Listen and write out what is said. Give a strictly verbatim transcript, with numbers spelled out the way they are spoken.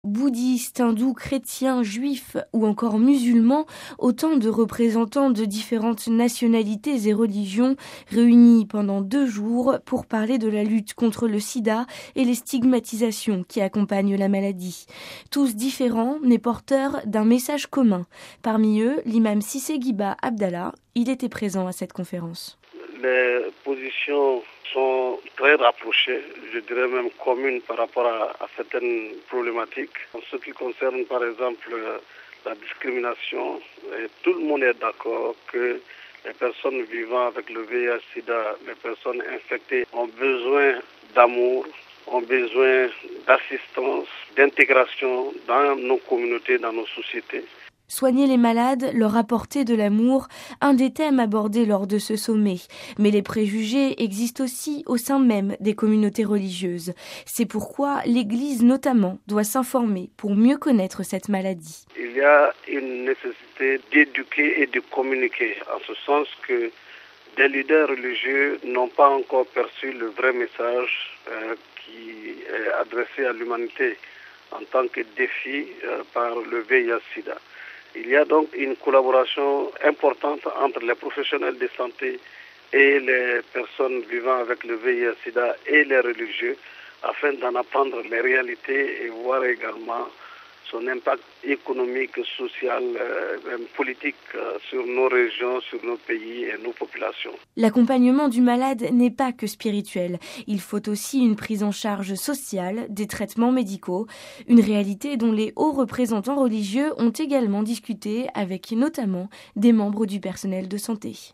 Bouddhistes, hindous, chrétiens, juifs ou encore musulmans, autant de représentants de différentes nationalités et religions réunis pendant deux jours pour parler de la lutte contre le sida et les stigmatisations qui accompagnent la maladie. Tous différents, mais porteurs d'un message commun. Parmi eux, l'imam Cissé Guiba Abdallah, il était présent à cette conférence. Les positions sont très rapprochées, je dirais même communes par rapport à, à certaines problématiques. En ce qui concerne par exemple la discrimination, tout le monde est d'accord que les personnes vivant avec le V I H sida, les personnes infectées ont besoin d'amour, ont besoin d'assistance, d'intégration dans nos communautés, dans nos sociétés. Soigner les malades, leur apporter de l'amour, un des thèmes abordés lors de ce sommet. Mais les préjugés existent aussi au sein même des communautés religieuses. C'est pourquoi l'Église notamment doit s'informer pour mieux connaître cette maladie. Il y a une nécessité d'éduquer et de communiquer, en ce sens que des leaders religieux n'ont pas encore perçu le vrai message euh, qui est adressé à l'humanité en tant que défi euh, par le V I H sida. Il y a donc une collaboration importante entre les professionnels de santé et les personnes vivant avec le V I H sida et les religieux afin d'en apprendre les réalités et voir également son impact économique, social, euh, même politique euh, sur nos régions, sur nos pays et nos populations. L'accompagnement du malade n'est pas que spirituel. Il faut aussi une prise en charge sociale, des traitements médicaux, une réalité dont les hauts représentants religieux ont également discuté avec notamment des membres du personnel de santé.